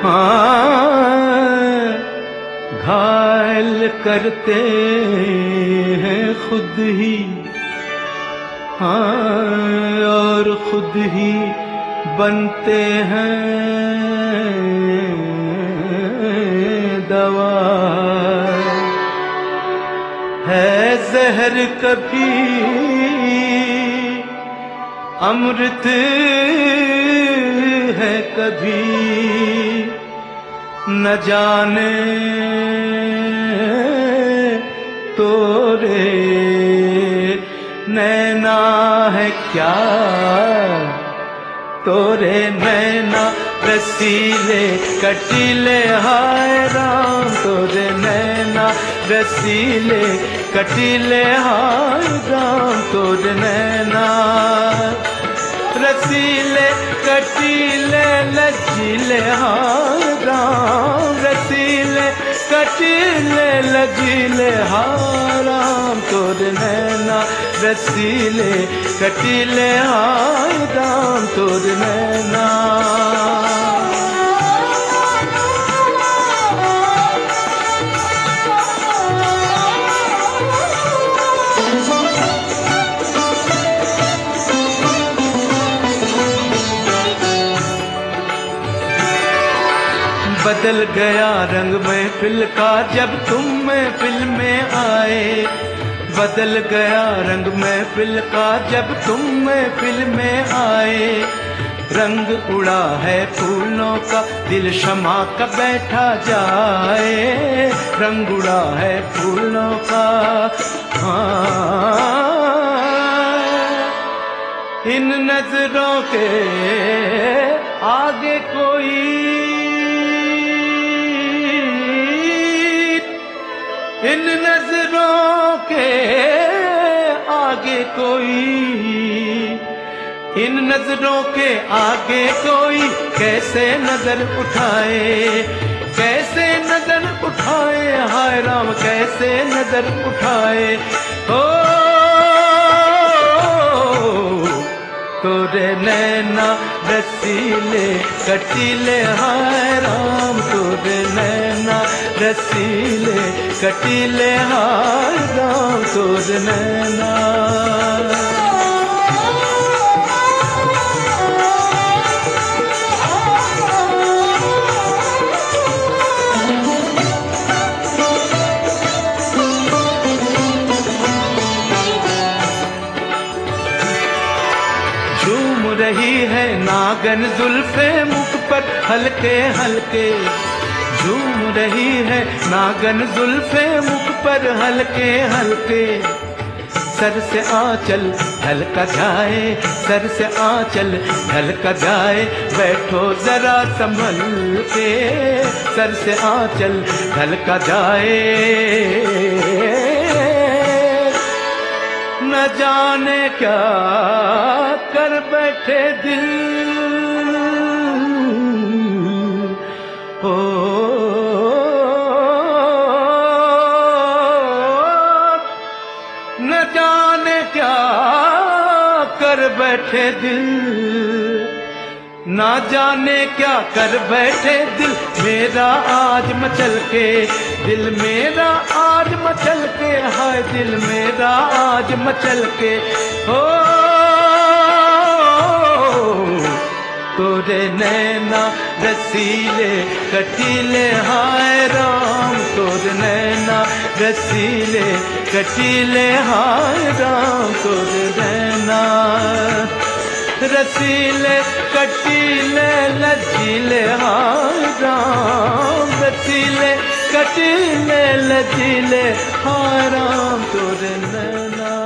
हाँ घायल करते हैं खुद ही, हाँ और खुद ही बनते हैं दवा। है जहर कभी अमृत है कभी, न जाने तोरे नैना है क्या, तोरे नैना रसीले कटीले हाय राम, तोरे नैना रसीले कटीले हाय राम, तोरे नैना रसीले कटीले लजीले हाय राम, रसीले कटीले लजीले हाय राम, तोरे नैना रसीले कटीले हाय राम, तोरे नैना। बदल गया रंग महफिल का जब तुम महफिल में आए, बदल गया रंग महफिल का जब तुम महफिल में आए, रंग उड़ा है फूलों का दिल शमा का बैठा जाए, रंग उड़ा है फूलों का। हाँ इन नजरों के आगे कोई, इन नजरों के आगे कोई, इन नजरों के आगे कोई कैसे नजर उठाए, कैसे नजर उठाए हाय राम, कैसे नजर उठाए। ओ तोरे नैना रसीले कटीले हाय राम, तोरे नैना रसीले कटीले हाय राम, तोरे नैना। झूम रही है नागन जुल्फे मुख पर हल्के हल्के, झूम रही है नागन जुल्फे मुख पर हल्के हल्के, सर से आंचल ढलका जाए, सर से आंचल ढलका जाए, बैठो जरा संभल के, सर से आंचल ढलका जाए। न जाने क्या कर बैठे दिल, हो न जाने क्या कर बैठे दिल, ना जाने क्या कर बैठे दिल मेरा आज मचल के, दिल मेरा आज मचल के हाय, दिल मेरा आज मचल के। हो तोरे नैना रसीले कटीले हाय राम, तोरे नैना रसीले कटीले हाय राम, तोरे नैना रसीले कटीले लजीले हाय राम, रसीले कटीले लजीले हाय राम, तोरे नैना।